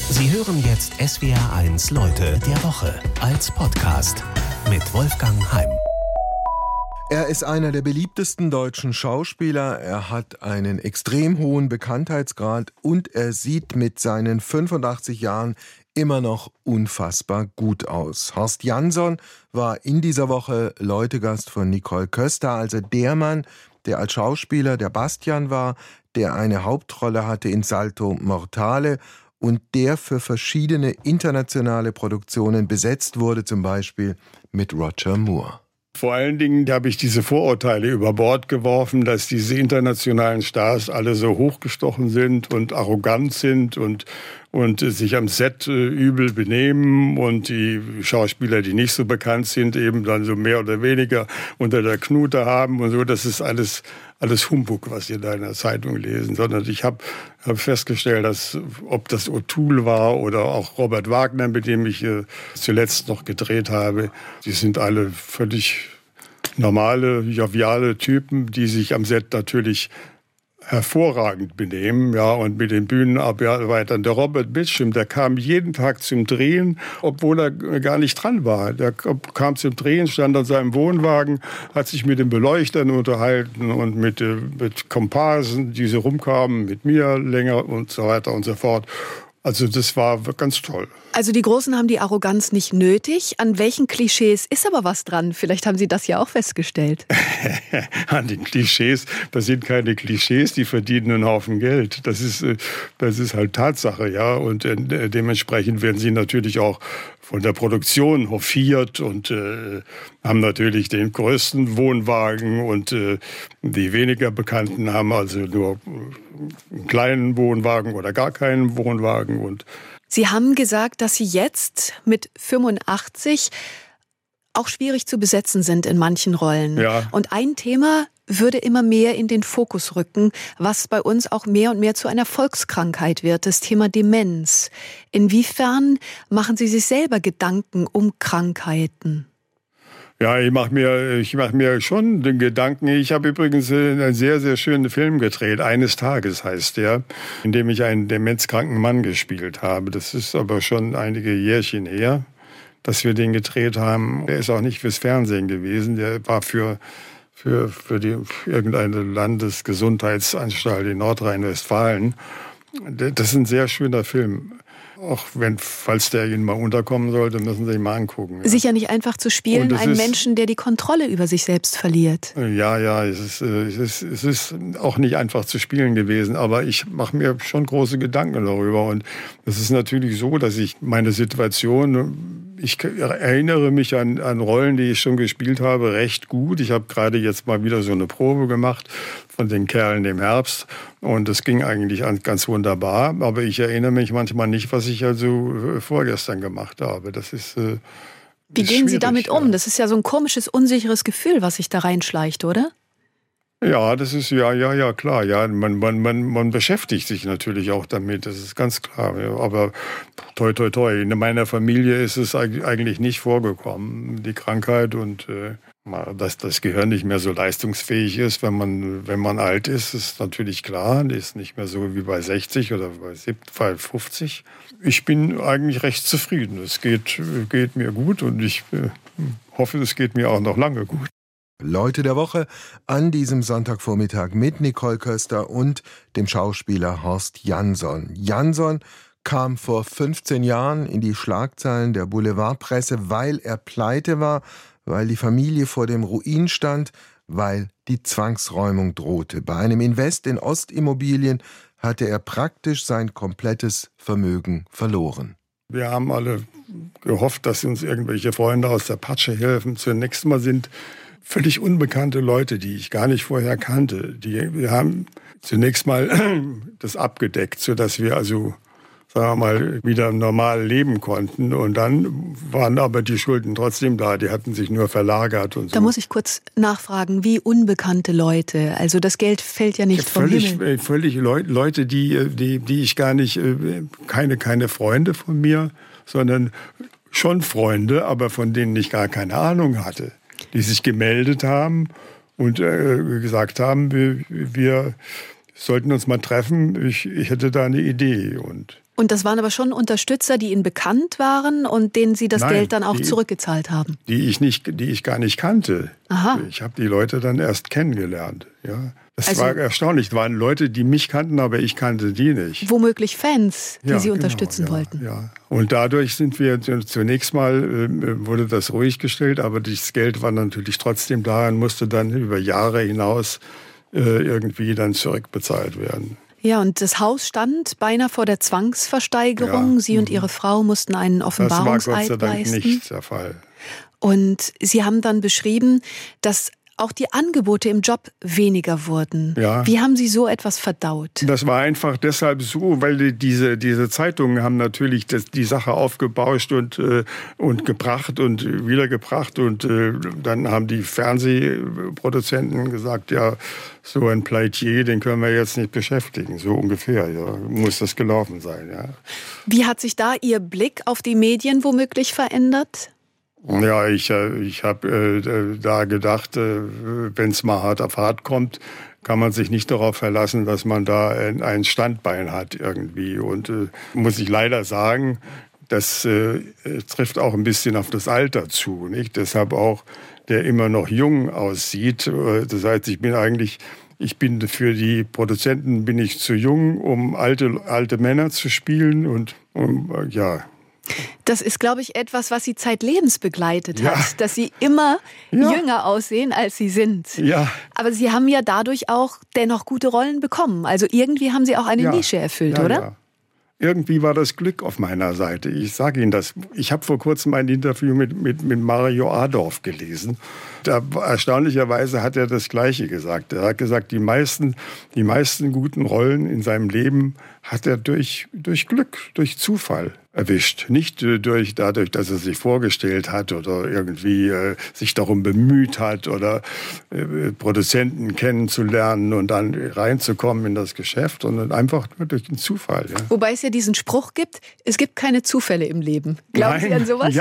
Sie hören jetzt SWR1 Leute der Woche als Podcast mit Wolfgang Heim. Er ist einer der beliebtesten deutschen Schauspieler, er hat einen extrem hohen Bekanntheitsgrad und er sieht mit seinen 85 Jahren immer noch unfassbar gut aus. Horst Jansson war in dieser Woche Leutegast von Nicole Köster, also der Mann, der als Schauspieler der Bastian war, der eine Hauptrolle hatte in Salto Mortale und der für verschiedene internationale Produktionen besetzt wurde, zum Beispiel mit Roger Moore. Vor allen Dingen habe ich diese Vorurteile über Bord geworfen, dass diese internationalen Stars alle so hochgestochen sind und arrogant sind und sich am Set übel benehmen und die Schauspieler, die nicht so bekannt sind, eben dann so mehr oder weniger unter der Knute haben und so. Das ist alles Humbug, was Sie da in der Zeitung lesen. Sondern ich hab festgestellt, dass ob das O'Toole war oder auch Robert Wagner, mit dem ich zuletzt noch gedreht habe, die sind alle völlig normale, joviale Typen, die sich am Set natürlich hervorragend benehmen, ja, und mit den Bühnenarbeitern. Der Robert Mitchum, der kam jeden Tag zum Drehen, obwohl er gar nicht dran war. Der kam zum Drehen, stand an seinem Wohnwagen, hat sich mit den Beleuchtern unterhalten und mit Komparsen, die so rumkamen, mit mir länger und so weiter und so fort. Also das war ganz toll. Also die Großen haben die Arroganz nicht nötig. An welchen Klischees ist aber was dran? Vielleicht haben Sie das ja auch festgestellt. An den Klischees, das sind keine Klischees, die verdienen einen Haufen Geld. Das ist halt Tatsache, ja. Und dementsprechend werden sie natürlich auch von der Produktion hofiert und haben natürlich den größten Wohnwagen und die weniger Bekannten haben also nur einen kleinen Wohnwagen oder gar keinen Wohnwagen. Und Sie haben gesagt, dass Sie jetzt mit 85 auch schwierig zu besetzen sind in manchen Rollen. Ja. Und ein Thema würde immer mehr in den Fokus rücken, was bei uns auch mehr und mehr zu einer Volkskrankheit wird, das Thema Demenz. Inwiefern machen Sie sich selber Gedanken um Krankheiten? Ja, ich mach mir schon den Gedanken. Ich habe übrigens einen sehr, sehr schönen Film gedreht. Eines Tages heißt der, in dem ich einen demenzkranken Mann gespielt habe. Das ist aber schon einige Jährchen her, dass wir den gedreht haben. Der ist auch nicht fürs Fernsehen gewesen. Der war für irgendeine Landesgesundheitsanstalt in Nordrhein-Westfalen. Das ist ein sehr schöner Film. Auch falls der Ihnen mal unterkommen sollte, müssen Sie ihn mal angucken. Ja. Sicher nicht einfach zu spielen, einen Menschen, der die Kontrolle über sich selbst verliert. Ja, es ist auch nicht einfach zu spielen gewesen, aber ich mache mir schon große Gedanken darüber. Und es ist natürlich so, dass ich meine Situation, ich erinnere mich an Rollen, die ich schon gespielt habe, recht gut. Ich habe gerade jetzt mal wieder so eine Probe gemacht von den Kerlen im Herbst und das ging eigentlich ganz wunderbar. Aber ich erinnere mich manchmal nicht, was ich also vorgestern gemacht habe. Das ist Wie gehen Sie damit um? Das ist ja so ein komisches, unsicheres Gefühl, was sich da reinschleicht, oder? Ja, das ist ja klar. Ja, man beschäftigt sich natürlich auch damit. Das ist ganz klar. Ja, aber toi toi toi. In meiner Familie ist es eigentlich nicht vorgekommen, die Krankheit, und dass das Gehirn nicht mehr so leistungsfähig ist, wenn man alt ist natürlich klar. Das ist nicht mehr so wie bei 60 oder bei 50. Ich bin eigentlich recht zufrieden. Es geht mir gut und ich hoffe, es geht mir auch noch lange gut. Leute der Woche an diesem Sonntagvormittag mit Nicole Köster und dem Schauspieler Horst Jansson. Jansson kam vor 15 Jahren in die Schlagzeilen der Boulevardpresse, weil er pleite war, weil die Familie vor dem Ruin stand, weil die Zwangsräumung drohte. Bei einem Invest in Ostimmobilien hatte er praktisch sein komplettes Vermögen verloren. Wir haben alle gehofft, dass uns irgendwelche Freunde aus der Patsche helfen. Zunächst mal sind völlig unbekannte Leute, die ich gar nicht vorher kannte. Wir haben zunächst mal das abgedeckt, sodass wir also, sagen wir mal, wieder normal leben konnten. Und dann waren aber die Schulden trotzdem da. Die hatten sich nur verlagert und so. Da muss ich kurz nachfragen, wie unbekannte Leute? Also das Geld fällt ja nicht vom Himmel. Völlig Leute, die ich gar nicht, keine Freunde von mir, sondern schon Freunde, aber von denen ich gar keine Ahnung hatte. Die sich gemeldet haben und gesagt haben, wir sollten uns mal treffen, ich hätte da eine Idee. Und Und das waren aber schon Unterstützer, die Ihnen bekannt waren und denen Sie das Geld dann auch zurückgezahlt haben? Die ich gar nicht kannte. Aha. Ich habe die Leute dann erst kennengelernt. Ja. Das war erstaunlich. Es waren Leute, die mich kannten, aber ich kannte die nicht. Womöglich Fans, die Sie unterstützen wollten. Ja. Und dadurch sind wir zunächst mal, wurde das ruhig gestellt, aber das Geld war natürlich trotzdem da und musste dann über Jahre hinaus irgendwie dann zurückbezahlt werden. Ja, und das Haus stand beinahe vor der Zwangsversteigerung. Ja. Sie und Ihre Frau mussten einen Offenbarungseid leisten. Das war Gott sei Dank nicht der Fall. Und Sie haben dann beschrieben, dass auch die Angebote im Job weniger wurden. Ja. Wie haben Sie so etwas verdaut? Das war einfach deshalb so, weil diese Zeitungen haben natürlich die Sache aufgebauscht und gebracht und wiedergebracht. Und dann haben die Fernsehproduzenten gesagt, ja, so ein Pleitier, den können wir jetzt nicht beschäftigen. So ungefähr, ja, muss das gelaufen sein. Ja. Wie hat sich da Ihr Blick auf die Medien womöglich verändert? Ja, ich habe da gedacht, wenn es mal hart auf hart kommt, kann man sich nicht darauf verlassen, dass man da ein Standbein hat irgendwie. Und muss ich leider sagen, das trifft auch ein bisschen auf das Alter zu, nicht? Deshalb auch, der immer noch jung aussieht. Das heißt, ich bin für die Produzenten bin ich zu jung, um alte Männer zu spielen und ja. Das ist, glaube ich, etwas, was Sie zeitlebens begleitet hat, dass Sie immer jünger aussehen, als Sie sind. Ja. Aber Sie haben ja dadurch auch dennoch gute Rollen bekommen. Also irgendwie haben Sie auch eine Nische erfüllt, oder? Ja. Irgendwie war das Glück auf meiner Seite. Ich sage Ihnen das. Ich habe vor kurzem ein Interview mit Mario Adorf gelesen. Da, erstaunlicherweise hat er das Gleiche gesagt. Er hat gesagt, die meisten guten Rollen in seinem Leben hat er durch Glück, durch Zufall erwischt. Nicht dadurch, dass er sich vorgestellt hat oder irgendwie sich darum bemüht hat oder Produzenten kennenzulernen und dann reinzukommen in das Geschäft, sondern einfach nur durch den Zufall. Ja. Wobei es ja diesen Spruch gibt, es gibt keine Zufälle im Leben. Glauben Sie an sowas?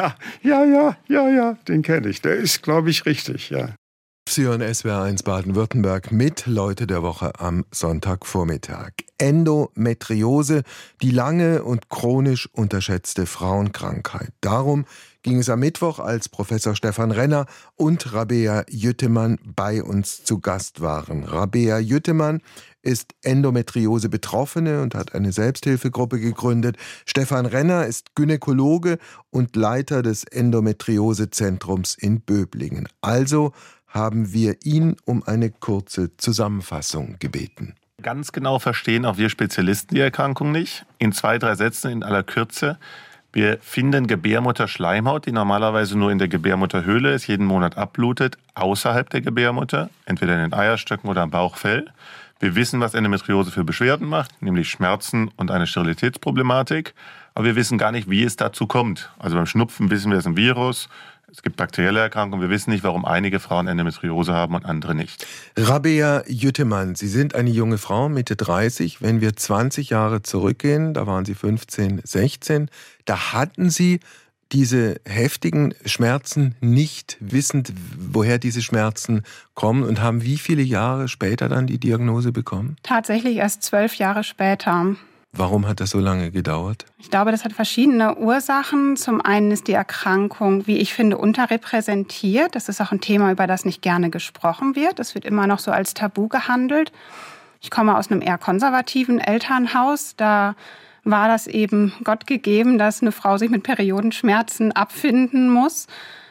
Ja, den kenne ich. Der ist, glaube ich, richtig, ja. Sie hören SWR1 Baden-Württemberg mit Leute der Woche am Sonntagvormittag. Endometriose, die lange und chronisch unterschätzte Frauenkrankheit. Darum ging es am Mittwoch, als Professor Stefan Renner und Rabea Jüttemann bei uns zu Gast waren. Rabea Jüttemann ist Endometriose-Betroffene und hat eine Selbsthilfegruppe gegründet. Stefan Renner ist Gynäkologe und Leiter des Endometriose-Zentrums in Böblingen. Also haben wir ihn um eine kurze Zusammenfassung gebeten. Ganz genau verstehen auch wir Spezialisten die Erkrankung nicht. In 2-3 Sätzen in aller Kürze. Wir finden Gebärmutterschleimhaut, die normalerweise nur in der Gebärmutterhöhle ist, jeden Monat abblutet, außerhalb der Gebärmutter, entweder in den Eierstöcken oder am Bauchfell. Wir wissen, was Endometriose für Beschwerden macht, nämlich Schmerzen und eine Sterilitätsproblematik. Aber wir wissen gar nicht, wie es dazu kommt. Also beim Schnupfen wissen wir, es ist ein Virus. Es gibt bakterielle Erkrankungen. Wir wissen nicht, warum einige Frauen Endometriose haben und andere nicht. Rabea Jüttemann, Sie sind eine junge Frau, Mitte 30. Wenn wir 20 Jahre zurückgehen, da waren Sie 15, 16, da hatten Sie diese heftigen Schmerzen nicht wissend, woher diese Schmerzen kommen, und haben wie viele Jahre später dann die Diagnose bekommen? Tatsächlich erst 12 Jahre später. Warum hat das so lange gedauert? Ich glaube, das hat verschiedene Ursachen. Zum einen ist die Erkrankung, wie ich finde, unterrepräsentiert. Das ist auch ein Thema, über das nicht gerne gesprochen wird. Es wird immer noch so als Tabu gehandelt. Ich komme aus einem eher konservativen Elternhaus. Da war das eben Gott gegeben, dass eine Frau sich mit Periodenschmerzen abfinden muss.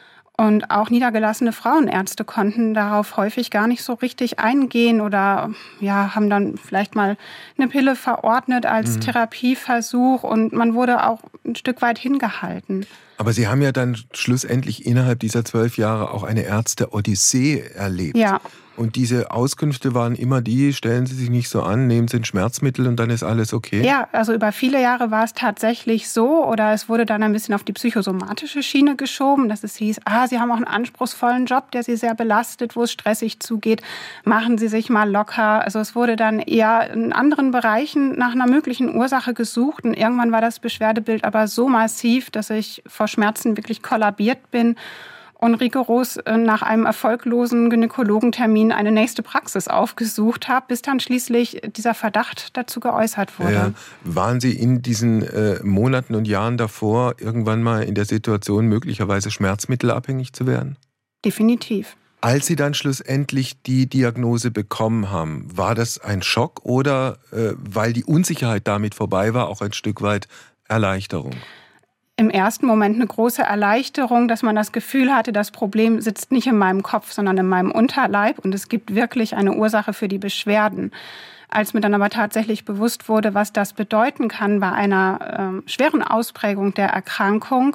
Und auch niedergelassene Frauenärzte konnten darauf häufig gar nicht so richtig eingehen oder haben dann vielleicht mal eine Pille verordnet als Therapieversuch, und man wurde auch ein Stück weit hingehalten. Aber Sie haben ja dann schlussendlich innerhalb dieser 12 Jahre auch eine Ärzte-Odyssee erlebt. Ja. Und diese Auskünfte waren immer die: stellen Sie sich nicht so an, nehmen Sie ein Schmerzmittel und dann ist alles okay? Ja, also über viele Jahre war es tatsächlich so, oder es wurde dann ein bisschen auf die psychosomatische Schiene geschoben, dass es hieß, Sie haben auch einen anspruchsvollen Job, der Sie sehr belastet, wo es stressig zugeht, machen Sie sich mal locker. Also es wurde dann eher in anderen Bereichen nach einer möglichen Ursache gesucht, und irgendwann war das Beschwerdebild aber so massiv, dass ich vor Schmerzen wirklich kollabiert bin. und rigoros nach einem erfolglosen Gynäkologentermin eine nächste Praxis aufgesucht habe, bis dann schließlich dieser Verdacht dazu geäußert wurde. Ja. Waren Sie in diesen Monaten und Jahren davor irgendwann mal in der Situation, möglicherweise schmerzmittelabhängig zu werden? Definitiv. Als Sie dann schlussendlich die Diagnose bekommen haben, war das ein Schock oder, weil die Unsicherheit damit vorbei war, auch ein Stück weit Erleichterung? Im ersten Moment eine große Erleichterung, dass man das Gefühl hatte, das Problem sitzt nicht in meinem Kopf, sondern in meinem Unterleib und es gibt wirklich eine Ursache für die Beschwerden. Als mir dann aber tatsächlich bewusst wurde, was das bedeuten kann bei einer schweren Ausprägung der Erkrankung,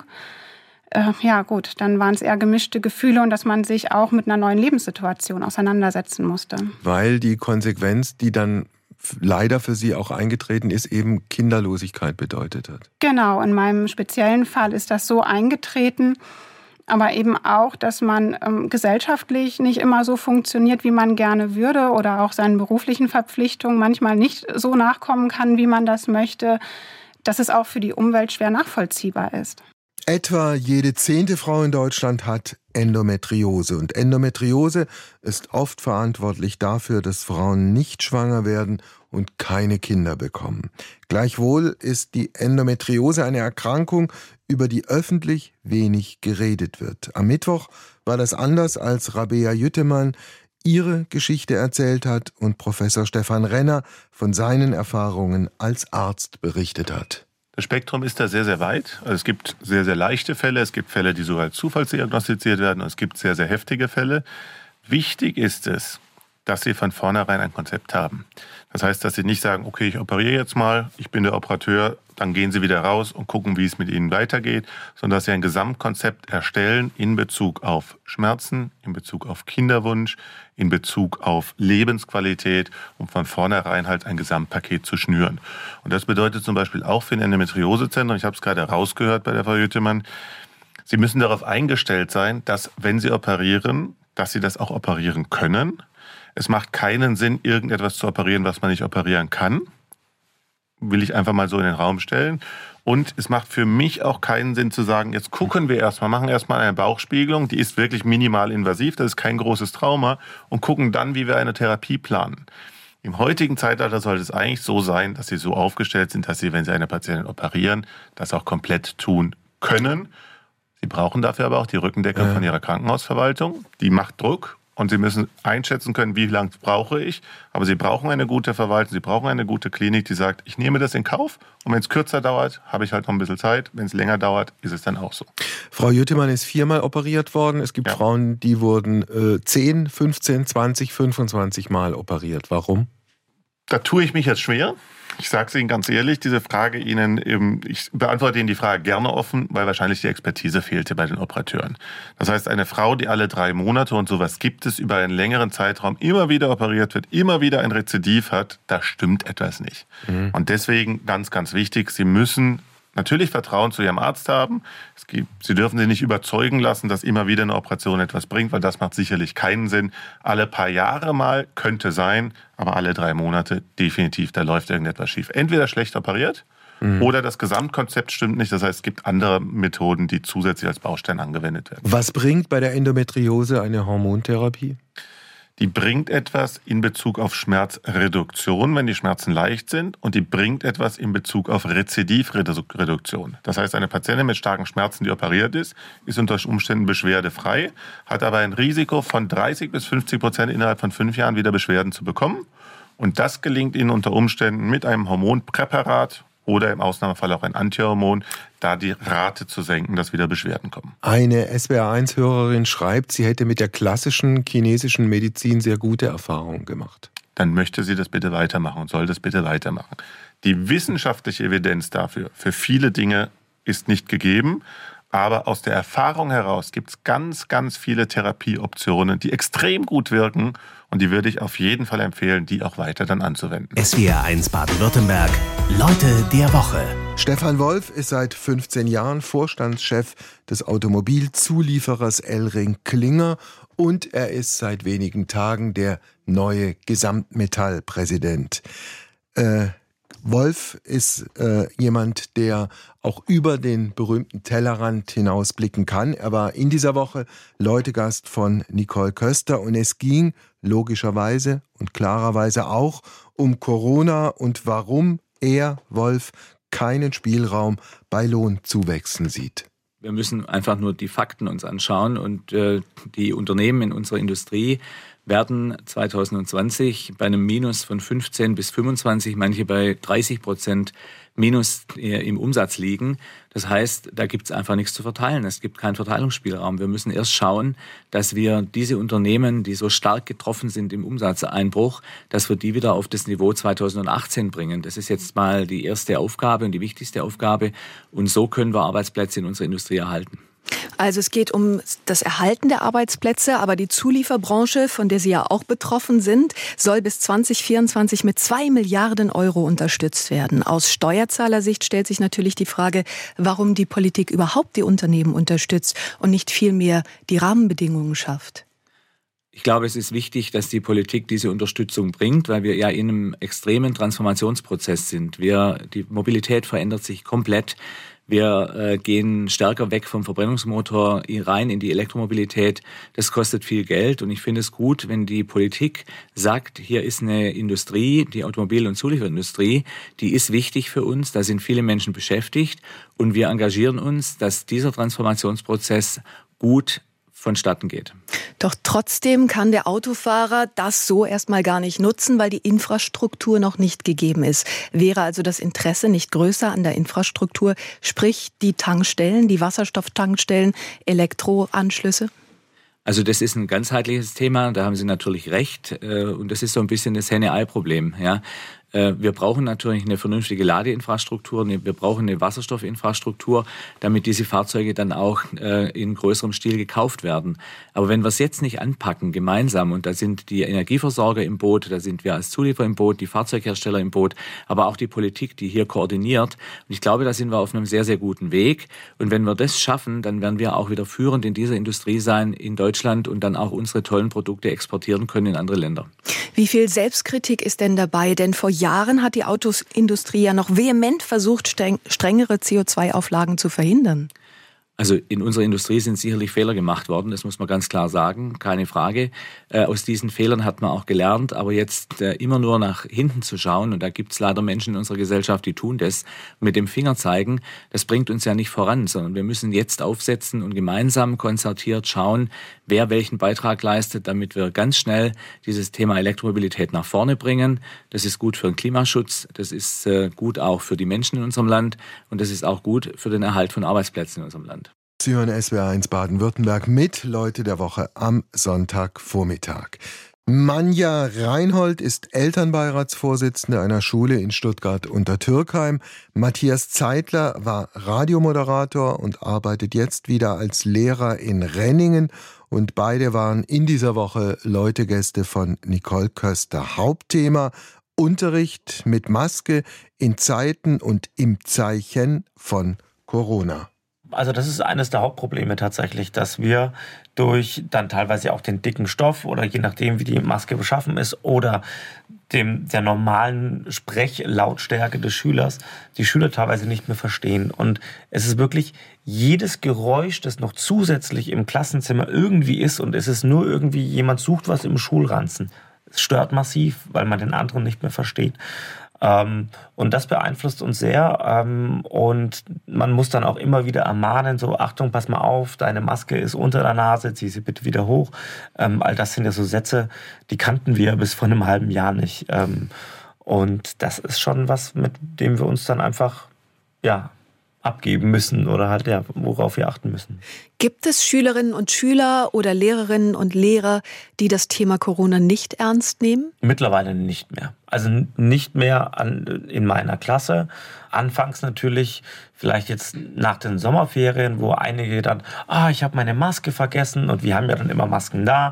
dann waren es eher gemischte Gefühle und dass man sich auch mit einer neuen Lebenssituation auseinandersetzen musste. Weil die Konsequenz, die dann leider für Sie auch eingetreten ist, eben Kinderlosigkeit bedeutet hat. Genau, in meinem speziellen Fall ist das so eingetreten, aber eben auch, dass man gesellschaftlich nicht immer so funktioniert, wie man gerne würde oder auch seinen beruflichen Verpflichtungen manchmal nicht so nachkommen kann, wie man das möchte, dass es auch für die Umwelt schwer nachvollziehbar ist. Etwa jede 10. Frau in Deutschland hat Endometriose. Und Endometriose ist oft verantwortlich dafür, dass Frauen nicht schwanger werden und keine Kinder bekommen. Gleichwohl ist die Endometriose eine Erkrankung, über die öffentlich wenig geredet wird. Am Mittwoch war das anders, als Rabea Jüttemann ihre Geschichte erzählt hat und Professor Stefan Renner von seinen Erfahrungen als Arzt berichtet hat. Das Spektrum ist da sehr, sehr weit. Also es gibt sehr, sehr leichte Fälle, es gibt Fälle, die sogar als zufallsdiagnostiziert werden und es gibt sehr, sehr heftige Fälle. Wichtig ist es, dass Sie von vornherein ein Konzept haben. Das heißt, dass Sie nicht sagen, okay, ich operiere jetzt mal, ich bin der Operateur, dann gehen Sie wieder raus und gucken, wie es mit Ihnen weitergeht, sondern dass Sie ein Gesamtkonzept erstellen in Bezug auf Schmerzen, in Bezug auf Kinderwunsch, in Bezug auf Lebensqualität, um von vornherein halt ein Gesamtpaket zu schnüren. Und das bedeutet zum Beispiel auch für ein Endometriosezentrum, ich habe es gerade rausgehört bei der Frau Jüttemann, Sie müssen darauf eingestellt sein, dass, wenn Sie operieren, dass Sie das auch operieren können. Es macht keinen Sinn, irgendetwas zu operieren, was man nicht operieren kann. Will ich einfach mal so in den Raum stellen. Und es macht für mich auch keinen Sinn zu sagen, jetzt gucken wir erstmal, machen erstmal eine Bauchspiegelung, die ist wirklich minimal invasiv, das ist kein großes Trauma, und gucken dann, wie wir eine Therapie planen. Im heutigen Zeitalter sollte es eigentlich so sein, dass Sie so aufgestellt sind, dass Sie, wenn Sie eine Patientin operieren, das auch komplett tun können. Sie brauchen dafür aber auch die Rückendeckung von Ihrer Krankenhausverwaltung. Die macht Druck. Und Sie müssen einschätzen können, wie lange brauche ich. Aber Sie brauchen eine gute Verwaltung, Sie brauchen eine gute Klinik, die sagt, ich nehme das in Kauf. Und wenn es kürzer dauert, habe ich halt noch ein bisschen Zeit. Wenn es länger dauert, ist es dann auch so. Frau Jüttemann ist 4-mal operiert worden. Es gibt Frauen, die wurden 10, 15, 20, 25 Mal operiert. Warum? Da tue ich mich jetzt schwer. Ich sage es Ihnen ganz ehrlich, diese Frage ich beantworte Ihnen die Frage gerne offen, weil wahrscheinlich die Expertise fehlte bei den Operateuren. Das heißt, eine Frau, die alle 3 Monate und sowas gibt es, über einen längeren Zeitraum immer wieder operiert wird, immer wieder ein Rezidiv hat, da stimmt etwas nicht. Und deswegen ganz, ganz wichtig, Sie müssen natürlich Vertrauen zu Ihrem Arzt haben. Sie dürfen sich nicht überzeugen lassen, dass immer wieder eine Operation etwas bringt, weil das macht sicherlich keinen Sinn. Alle paar Jahre mal könnte sein, aber alle 3 Monate definitiv, da läuft irgendetwas schief. Entweder schlecht operiert oder das Gesamtkonzept stimmt nicht. Das heißt, es gibt andere Methoden, die zusätzlich als Baustein angewendet werden. Was bringt bei der Endometriose eine Hormontherapie? Die bringt etwas in Bezug auf Schmerzreduktion, wenn die Schmerzen leicht sind, und die bringt etwas in Bezug auf Rezidivreduktion. Das heißt, eine Patientin mit starken Schmerzen, die operiert ist unter Umständen beschwerdefrei, hat aber ein Risiko von 30-50% innerhalb von 5 Jahren wieder Beschwerden zu bekommen. Und das gelingt ihnen unter Umständen mit einem Hormonpräparat oder im Ausnahmefall auch ein Antihormon, da die Rate zu senken, dass wieder Beschwerden kommen. Eine SWR1-Hörerin schreibt, sie hätte mit der klassischen chinesischen Medizin sehr gute Erfahrungen gemacht. Dann möchte sie das bitte weitermachen und soll das bitte weitermachen. Die wissenschaftliche Evidenz dafür, für viele Dinge, ist nicht gegeben. Aber aus der Erfahrung heraus gibt es ganz, ganz viele Therapieoptionen, die extrem gut wirken. Und die würde ich auf jeden Fall empfehlen, die auch weiter dann anzuwenden. SWR1 Baden-Württemberg. Leute der Woche. Stefan Wolf ist seit 15 Jahren Vorstandschef des Automobilzulieferers Elring-Klinger und er ist seit wenigen Tagen der neue Gesamtmetall-Präsident. Wolf ist jemand, der auch über den berühmten Tellerrand hinausblicken kann. Er war in dieser Woche Leutegast von Nicole Köster und es ging logischerweise und klarerweise auch um Corona und warum er, Wolf, keinen Spielraum bei Lohnzuwächsen sieht. Wir müssen einfach nur die Fakten uns anschauen und die Unternehmen in unserer Industrie werden 2020 bei einem Minus von 15 bis 25, manche bei 30% Minus im Umsatz liegen. Das heißt, da gibt es einfach nichts zu verteilen. Es gibt keinen Verteilungsspielraum. Wir müssen erst schauen, dass wir diese Unternehmen, die so stark getroffen sind im Umsatzeinbruch, dass wir die wieder auf das Niveau 2018 bringen. Das ist jetzt mal die erste Aufgabe und die wichtigste Aufgabe. Und so können wir Arbeitsplätze in unserer Industrie erhalten. Also es geht um das Erhalten der Arbeitsplätze, aber die Zulieferbranche, von der Sie ja auch betroffen sind, soll bis 2024 mit 2 Milliarden Euro unterstützt werden. Aus Steuerzahlersicht stellt sich natürlich die Frage, warum die Politik überhaupt die Unternehmen unterstützt und nicht vielmehr die Rahmenbedingungen schafft. Ich glaube, es ist wichtig, dass die Politik diese Unterstützung bringt, weil wir ja in einem extremen Transformationsprozess sind. Die Mobilität verändert sich komplett. Wir gehen stärker weg vom Verbrennungsmotor rein in die Elektromobilität. Das kostet viel Geld und ich finde es gut, wenn die Politik sagt, hier ist eine Industrie, die Automobil- und Zulieferindustrie, die ist wichtig für uns, da sind viele Menschen beschäftigt und wir engagieren uns, dass dieser Transformationsprozess gut vonstatten geht. Doch trotzdem kann der Autofahrer das so erstmal gar nicht nutzen, weil die Infrastruktur noch nicht gegeben ist. Wäre also das Interesse nicht größer an der Infrastruktur, sprich die Tankstellen, die Wasserstofftankstellen, Elektroanschlüsse? Also das ist ein ganzheitliches Thema, da haben Sie natürlich recht. Und das ist so ein bisschen das Henne-Ei-Problem. Ja. Wir brauchen natürlich eine vernünftige Ladeinfrastruktur, wir brauchen eine Wasserstoffinfrastruktur, damit diese Fahrzeuge dann auch in größerem Stil gekauft werden. Aber wenn wir es jetzt nicht anpacken, gemeinsam, und da sind die Energieversorger im Boot, da sind wir als Zulieferer im Boot, die Fahrzeughersteller im Boot, aber auch die Politik, die hier koordiniert. Und ich glaube, da sind wir auf einem sehr, sehr guten Weg. Und wenn wir das schaffen, dann werden wir auch wieder führend in dieser Industrie sein in Deutschland und dann auch unsere tollen Produkte exportieren können in andere Länder. Wie viel Selbstkritik ist denn dabei? Denn vor Jahren hat die Autoindustrie ja noch vehement versucht, strengere CO2-Auflagen zu verhindern. Also in unserer Industrie sind sicherlich Fehler gemacht worden, das muss man ganz klar sagen, keine Frage. Aus diesen Fehlern hat man auch gelernt, aber jetzt immer nur nach hinten zu schauen, und da gibt es leider Menschen in unserer Gesellschaft, die tun das, mit dem Finger zeigen, das bringt uns ja nicht voran, sondern wir müssen jetzt aufsetzen und gemeinsam konzertiert schauen, wer welchen Beitrag leistet, damit wir ganz schnell dieses Thema Elektromobilität nach vorne bringen. Das ist gut für den Klimaschutz, das ist gut auch für die Menschen in unserem Land und das ist auch gut für den Erhalt von Arbeitsplätzen in unserem Land. Sie hören SWR1 Baden-Württemberg mit Leute der Woche am Sonntagvormittag. Manja Reinhold ist Elternbeiratsvorsitzende einer Schule in Stuttgart-Untertürkheim. Matthias Zeitler war Radiomoderator und arbeitet jetzt wieder als Lehrer in Renningen. Und beide waren in dieser Woche Leutegäste von Nicole Köster. Hauptthema: Unterricht mit Maske in Zeiten und im Zeichen von Corona. Also das ist eines der Hauptprobleme tatsächlich, dass wir durch dann teilweise auch den dicken Stoff oder je nachdem, wie die Maske beschaffen ist oder der normalen Sprechlautstärke des Schülers, die Schüler teilweise nicht mehr verstehen. Und es ist wirklich jedes Geräusch, das noch zusätzlich im Klassenzimmer irgendwie ist und es ist nur irgendwie, jemand sucht was im Schulranzen. Es stört massiv, weil man den anderen nicht mehr versteht. Und das beeinflusst uns sehr und man muss dann auch immer wieder ermahnen, so Achtung, pass mal auf, deine Maske ist unter der Nase, zieh sie bitte wieder hoch. All das sind ja so Sätze, die kannten wir bis vor einem halben Jahr nicht. Und das ist schon was, mit dem wir uns dann einfach abgeben müssen oder halt worauf wir achten müssen. Gibt es Schülerinnen und Schüler oder Lehrerinnen und Lehrer, die das Thema Corona nicht ernst nehmen? Mittlerweile nicht mehr. Also nicht mehr in meiner Klasse. Anfangs natürlich, vielleicht jetzt nach den Sommerferien, wo einige dann, ich habe meine Maske vergessen und wir haben ja dann immer Masken da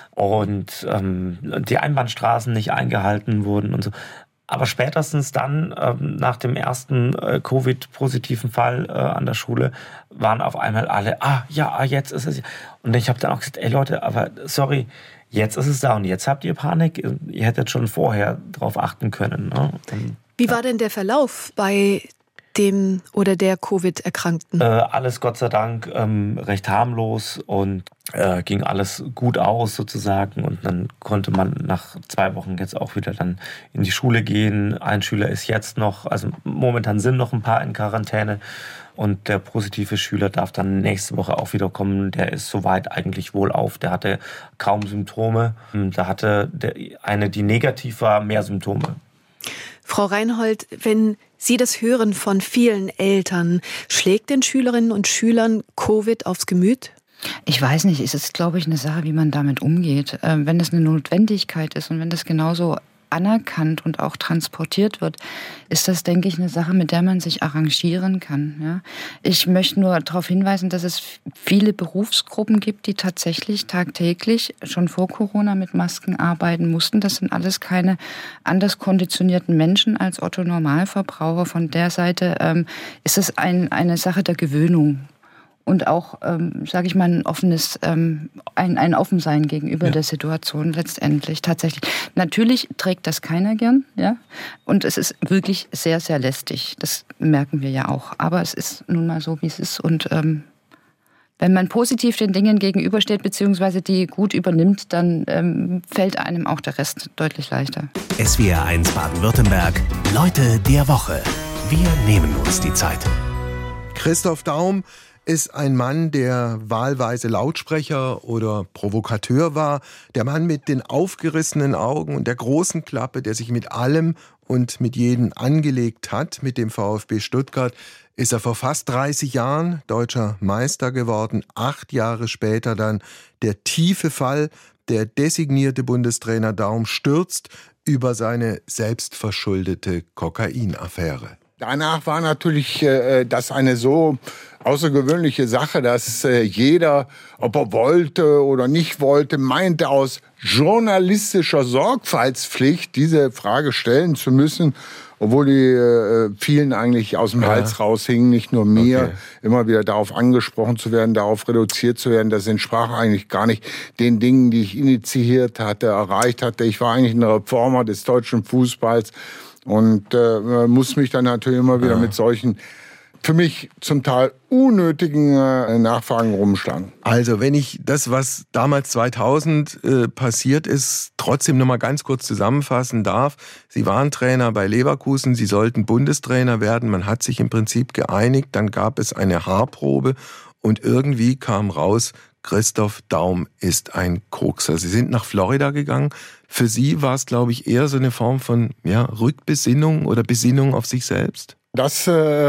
und die Einbahnstraßen nicht eingehalten wurden und so. Aber spätestens dann, nach dem ersten Covid-positiven Fall an der Schule, waren auf einmal alle, jetzt ist es. Und ich habe dann auch gesagt, ey Leute, aber sorry, jetzt ist es da und jetzt habt ihr Panik. Ihr hättet schon vorher drauf achten können. Ne? Wie war denn der Verlauf bei dem oder der Covid-Erkrankten? Alles Gott sei Dank recht harmlos und ging alles gut aus sozusagen. Und dann konnte man nach 2 Wochen jetzt auch wieder dann in die Schule gehen. Ein Schüler ist jetzt noch, also momentan sind noch ein paar in Quarantäne. Und der positive Schüler darf dann nächste Woche auch wieder kommen. Der ist soweit eigentlich wohlauf. Der hatte kaum Symptome. Da hatte eine, die negativ war, mehr Symptome. Frau Reinhold, wenn Sie das hören von vielen Eltern, schlägt den Schülerinnen und Schülern Covid aufs Gemüt? Ich weiß nicht, es ist, glaube ich, eine Sache, wie man damit umgeht. Wenn es eine Notwendigkeit ist und wenn das genauso anerkannt und auch transportiert wird, ist das, denke ich, eine Sache, mit der man sich arrangieren kann. Ja? Ich möchte nur darauf hinweisen, dass es viele Berufsgruppen gibt, die tatsächlich tagtäglich schon vor Corona mit Masken arbeiten mussten. Das sind alles keine anders konditionierten Menschen als Otto-Normalverbraucher. Von der Seite ist es eine Sache der Gewöhnung. Und auch, sage ich mal, ein offenes, ein Offensein gegenüber der Situation letztendlich tatsächlich. Natürlich trägt das keiner gern, ja. Und es ist wirklich sehr, sehr lästig. Das merken wir ja auch. Aber es ist nun mal so, wie es ist. Und wenn man positiv den Dingen gegenübersteht, beziehungsweise die gut übernimmt, dann fällt einem auch der Rest deutlich leichter. SWR1 Baden-Württemberg, Leute der Woche. Wir nehmen uns die Zeit. Christoph Daum ist ein Mann, der wahlweise Lautsprecher oder Provokateur war. Der Mann mit den aufgerissenen Augen und der großen Klappe, der sich mit allem und mit jedem angelegt hat. Mit dem VfB Stuttgart ist er vor fast 30 Jahren deutscher Meister geworden. 8 Jahre später dann der tiefe Fall. Der designierte Bundestrainer Daum stürzt über seine selbstverschuldete Kokainaffäre. Danach war natürlich das eine so außergewöhnliche Sache, dass jeder, ob er wollte oder nicht wollte, meinte, aus journalistischer Sorgfaltspflicht diese Frage stellen zu müssen, obwohl die vielen eigentlich aus dem Hals raushingen, nicht nur mir, immer wieder darauf angesprochen zu werden, darauf reduziert zu werden. Das entsprach eigentlich gar nicht den Dingen, die ich initiiert hatte, erreicht hatte. Ich war eigentlich ein Reformer des deutschen Fußballs und muss mich dann natürlich immer wieder mit solchen für mich zum Teil unnötigen Nachfragen rumschlagen. Also wenn ich das, was damals 2000 passiert ist, trotzdem noch mal ganz kurz zusammenfassen darf. Sie waren Trainer bei Leverkusen, Sie sollten Bundestrainer werden. Man hat sich im Prinzip geeinigt. Dann gab es eine Haarprobe und irgendwie kam raus, Christoph Daum ist ein Kokser. Sie sind nach Florida gegangen. Für Sie war es, glaube ich, eher so eine Form von Rückbesinnung oder Besinnung auf sich selbst? Das,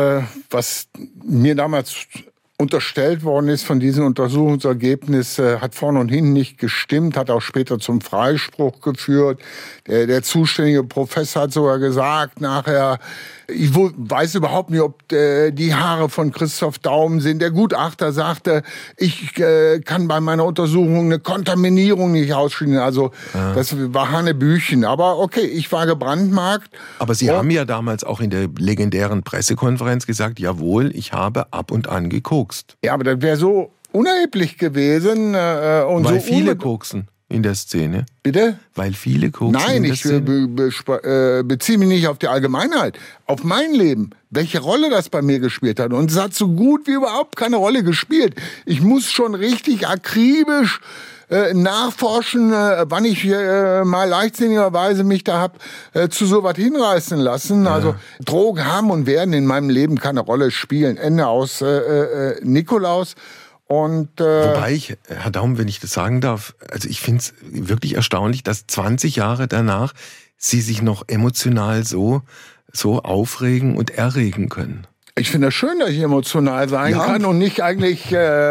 was mir damals unterstellt worden ist von diesem Untersuchungsergebnis, hat vorne und hinten nicht gestimmt, hat auch später zum Freispruch geführt. Der zuständige Professor hat sogar gesagt nachher, ich weiß überhaupt nicht, ob die Haare von Christoph Daum sind. Der Gutachter sagte, ich kann bei meiner Untersuchung eine Kontaminierung nicht ausschließen. Also das war Hanebüchen. Aber okay, ich war gebrandmarkt. Aber Sie haben ja damals auch in der legendären Pressekonferenz gesagt, jawohl, ich habe ab und an gekokst. Ja, aber das wäre so unerheblich gewesen. Weil so viele koksen in der Szene. Bitte? Weil viele koksen. Nein, ich beziehe mich nicht auf die Allgemeinheit, auf mein Leben, welche Rolle das bei mir gespielt hat. Und es hat so gut wie überhaupt keine Rolle gespielt. Ich muss schon richtig akribisch nachforschen, wann ich mal leichtsinnigerweise mich da hab zu sowas hinreißen lassen. Ja. Also Drogen haben und werden in meinem Leben keine Rolle spielen. Ende aus Nikolaus. Und, wobei ich, Herr Daum, wenn ich das sagen darf, also ich finde es wirklich erstaunlich, dass 20 Jahre danach Sie sich noch emotional so aufregen und erregen können. Ich finde es schön, dass ich emotional sein kann und nicht eigentlich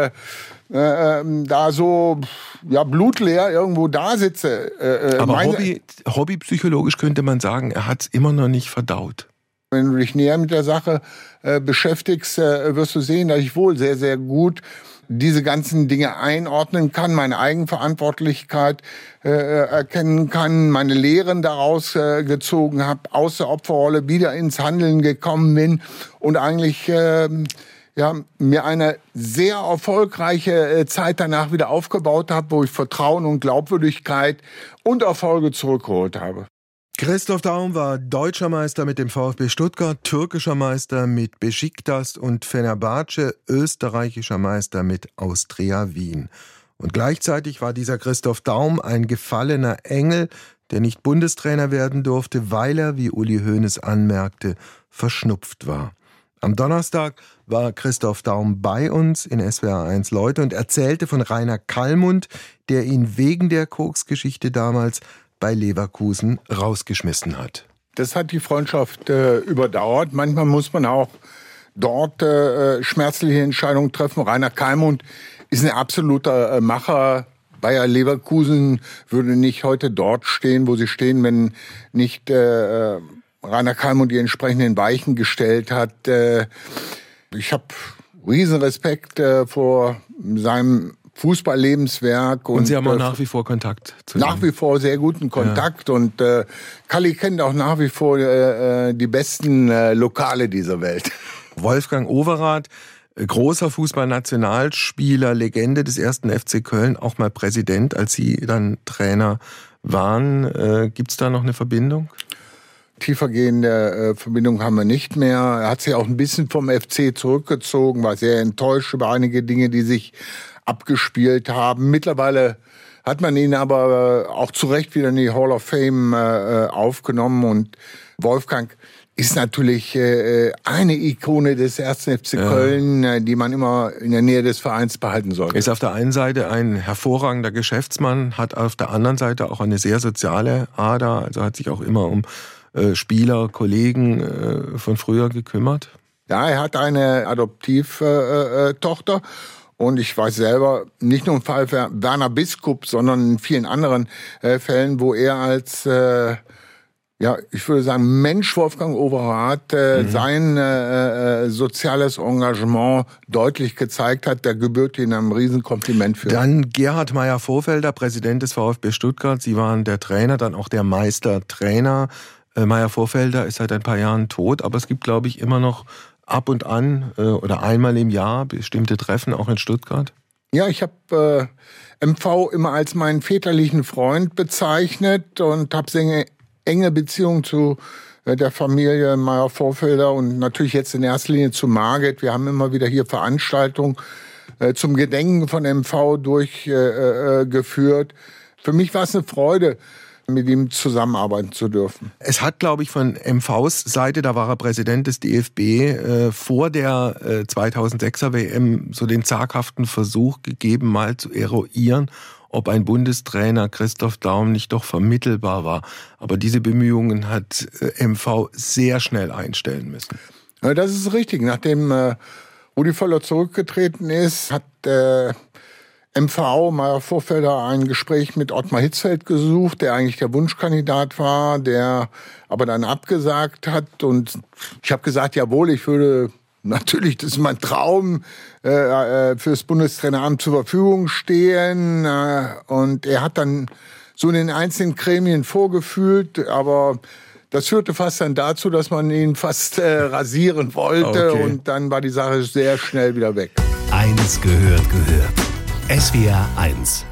da so blutleer irgendwo da sitze. Aber hobbypsychologisch könnte man sagen, er hat es immer noch nicht verdaut. Wenn du dich näher mit der Sache beschäftigst, wirst du sehen, dass ich wohl sehr, sehr gut diese ganzen Dinge einordnen kann, meine Eigenverantwortlichkeit erkennen kann, meine Lehren daraus gezogen habe, aus der Opferrolle wieder ins Handeln gekommen bin und eigentlich mir eine sehr erfolgreiche Zeit danach wieder aufgebaut habe, wo ich Vertrauen und Glaubwürdigkeit und Erfolge zurückgeholt habe. Christoph Daum war deutscher Meister mit dem VfB Stuttgart, türkischer Meister mit Beşiktaş und Fenerbahce, österreichischer Meister mit Austria Wien. Und gleichzeitig war dieser Christoph Daum ein gefallener Engel, der nicht Bundestrainer werden durfte, weil er, wie Uli Hoeneß anmerkte, verschnupft war. Am Donnerstag war Christoph Daum bei uns in SWR 1 Leute und erzählte von Rainer Kallmund, der ihn wegen der Koks-Geschichte damals bei Leverkusen rausgeschmissen hat. Das hat die Freundschaft überdauert. Manchmal muss man auch dort schmerzliche Entscheidungen treffen. Rainer Kallmund ist ein absoluter Macher. Bayer Leverkusen würde nicht heute dort stehen, wo sie stehen, wenn nicht Rainer Kallmund die entsprechenden Weichen gestellt hat. Ich habe riesen Respekt vor seinem Fußballlebenswerk. Und Sie haben auch nach wie vor Kontakt zu ihm. Nach wie vor sehr guten Kontakt. Ja. Und Kalli kennt auch nach wie vor die besten Lokale dieser Welt. Wolfgang Overath, großer Fußballnationalspieler, Legende des 1. FC Köln, auch mal Präsident, als Sie dann Trainer waren. Gibt es da noch eine Verbindung? Tiefergehende Verbindung haben wir nicht mehr. Er hat sich auch ein bisschen vom FC zurückgezogen, war sehr enttäuscht über einige Dinge, die sich abgespielt haben. Mittlerweile hat man ihn aber auch zu Recht wieder in die Hall of Fame aufgenommen. Und Wolfgang ist natürlich eine Ikone des 1. FC Köln, die man immer in der Nähe des Vereins behalten sollte. Ist auf der einen Seite ein hervorragender Geschäftsmann, hat auf der anderen Seite auch eine sehr soziale Ader, also hat sich auch immer um Spieler, Kollegen von früher gekümmert. Ja, er hat eine Adoptivtochter. Und ich weiß selber, nicht nur im Fall Werner Biskup, sondern in vielen anderen Fällen, wo er als, ich würde sagen, Mensch Wolfgang Overath sein soziales Engagement deutlich gezeigt hat. Da gebührt Ihnen ein Riesenkompliment für. Dann Gerhard Meyer-Vorfelder, Präsident des VfB Stuttgart. Sie waren der Trainer, dann auch der Meistertrainer. Meyer-Vorfelder ist seit ein paar Jahren tot, aber es gibt, glaube ich, immer noch ab und an oder einmal im Jahr bestimmte Treffen, auch in Stuttgart? Ja, ich habe MV immer als meinen väterlichen Freund bezeichnet und habe sehr enge Beziehungen zu der Familie Meyer-Vorfelder und natürlich jetzt in erster Linie zu Margit. Wir haben immer wieder hier Veranstaltungen zum Gedenken von MV durchgeführt. Für mich war es eine Freude, mit ihm zusammenarbeiten zu dürfen. Es hat, glaube ich, von MVs Seite, da war er Präsident des DFB, vor der 2006er WM so den zaghaften Versuch gegeben, mal zu eruieren, ob ein Bundestrainer Christoph Daum nicht doch vermittelbar war. Aber diese Bemühungen hat MV sehr schnell einstellen müssen. Ja, das ist richtig. Nachdem Rudi Völler zurückgetreten ist, hat MV, Meyer-Vorfelder, ein Gespräch mit Ottmar Hitzfeld gesucht, der eigentlich der Wunschkandidat war, der aber dann abgesagt hat. Und ich habe gesagt, jawohl, ich würde natürlich, das ist mein Traum, fürs Bundestraineramt zur Verfügung stehen. Und er hat dann so in den einzelnen Gremien vorgefühlt, aber das führte fast dann dazu, dass man ihn fast rasieren wollte. Okay. Und dann war die Sache sehr schnell wieder weg. Eines gehört. SWR 1